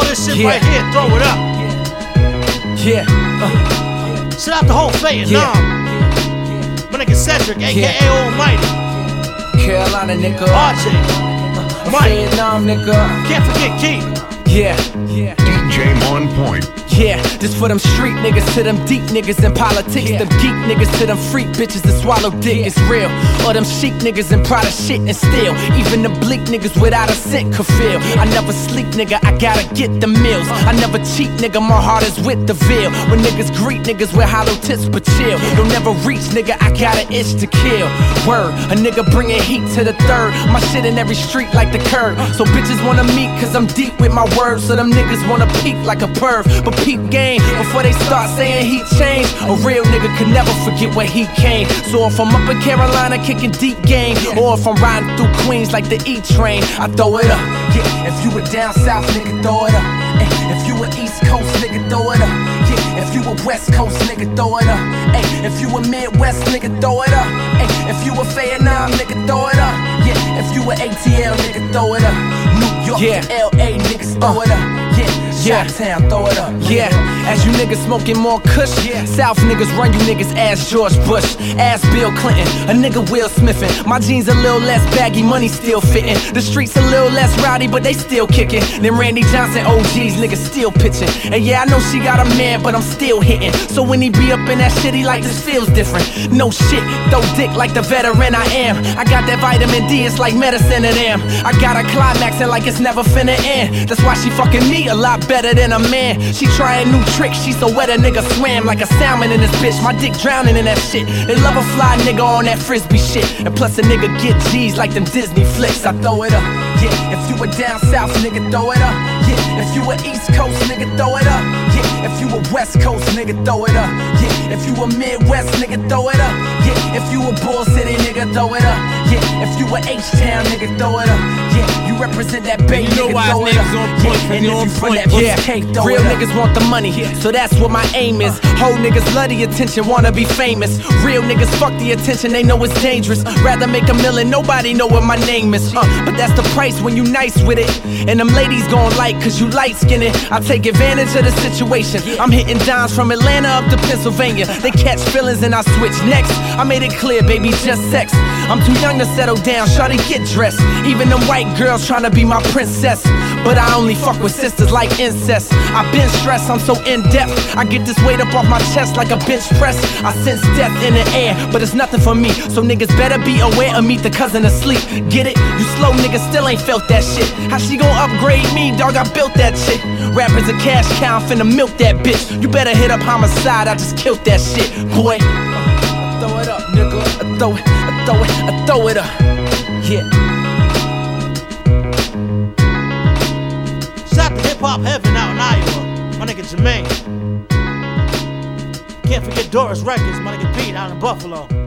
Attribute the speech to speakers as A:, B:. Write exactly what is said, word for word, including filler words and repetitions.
A: all this shit
B: Yeah.
A: right here, throw it up.
B: Yeah. Uh,
A: Shout out the whole Vietnam.
B: Yeah.
A: My nigga Cedric, aka
B: Yeah.
A: Almighty.
B: Carolina nigga.
A: R J. Mike.
B: Vietnam nigga.
A: Can't forget Keith.
B: Yeah. Yeah.
C: D J on point.
B: Yeah, this for them street niggas to them deep niggas in politics.
A: Yeah.
B: Them geek niggas to them freak bitches that swallow dick.
A: Yeah.
B: It's real. Or them chic niggas in Prada shit and steal. Even the bleak niggas without a cent could feel. I never sleep, nigga, I gotta get the meals. I never cheat, nigga, my heart is with the veil. When niggas greet niggas with hollow tips but chill. You'll never reach, nigga, I got an itch to kill. Word, a nigga bringing heat to the third. My shit in every street like the curb. So bitches wanna meet cause I'm deep with my words. So them niggas wanna peek like a perv. But peep game before they start saying he changed. A real nigga could never forget where he came. So if I'm up in Carolina kicking deep game, or if I'm riding through Queens like the E train, I throw it up. Yeah, if you were down south, nigga, throw it up. Ay, if you were East Coast, nigga, throw it up. Yeah, if you were West Coast, nigga, throw it up. Ay, if you were Midwest, nigga, throw it up. Ay, if you were Vietnam, nigga, throw it up. Yeah, if you were A T L, nigga, throw it up. New York Yeah.
A: to L A, niggas, throw
B: Uh.
A: it up. Yeah.
B: Yeah.
A: Chi-town, throw it up.
B: Yeah, as you niggas smoking more kush,
A: Yeah.
B: South niggas run you niggas ass George Bush, ass Bill Clinton, a nigga Will Smithin'. My jeans a little less baggy, money still fitting. The streets a little less rowdy, but they still kicking. Then Randy Johnson O Gs, niggas still pitching. And yeah, I know she got a man, but I'm still hitting. So when he be up in that shit, he like, this feels different. No shit, throw dick like the veteran I am. I got that vitamin D, it's like medicine to them. I got her climaxing like it's never finna end. That's why she fucking me a lot better than a man. She trying new tricks, she so wet a nigga swam like a salmon in this bitch. My dick drowning in that shit. They love a fly nigga on that frisbee shit. And plus a nigga get G's like them Disney flicks. I throw it up. Yeah, if you were down south, nigga, throw it up. Yeah, if you were East Coast, nigga, throw it up. Yeah, if you were West Coast, nigga, throw it up. Yeah, if you were Midwest, nigga, throw it up. Yeah, if you were Bull City, nigga, throw it up. Yeah, if you were H-Town, nigga, throw it up. Yeah, you represent that bay,
D: You know
A: nigga,
D: why
A: throw it
D: niggas
A: up.
D: on point,
A: Yeah,
D: cause
A: and
D: you
A: if
D: on
A: you from
D: point.
A: that
B: Yeah,
A: cake, throw
B: real
A: it up.
B: niggas want the money, so that's what my aim is. Whole niggas love the attention, wanna be famous. Real niggas fuck the attention, they know it's dangerous. Rather make a million, nobody know what my name is. Uh, but that's the price when you nice with it. And them ladies gon' like, cause you light skinned. I take advantage of the situation. I'm hitting dimes from Atlanta up to Pennsylvania. They catch feelings and I switch next. I made it clear, baby, just sex. I'm too young to settle down, shawty get dressed. Even them white girls tryna be my princess. But I only fuck with sisters like incest. I been stressed, I'm so in-depth. I get this weight up off my chest like a bench press. I sense death in the air, but it's nothing for me. So niggas better be aware of meet the cousin asleep. Get it? You slow niggas still ain't felt that shit. How she gon' upgrade me, dog? I built that shit. Rappers a cash cow, I'm finna milk that bitch. You better hit up homicide, I just killed that shit, boy. I throw it up, nigga. I throw it, I throw it, I throw it up. Yeah.
A: Shout out to Hip Hop Heaven out in Iowa. My nigga Jermaine. Can't forget Doris Records, my nigga Pete out in Buffalo.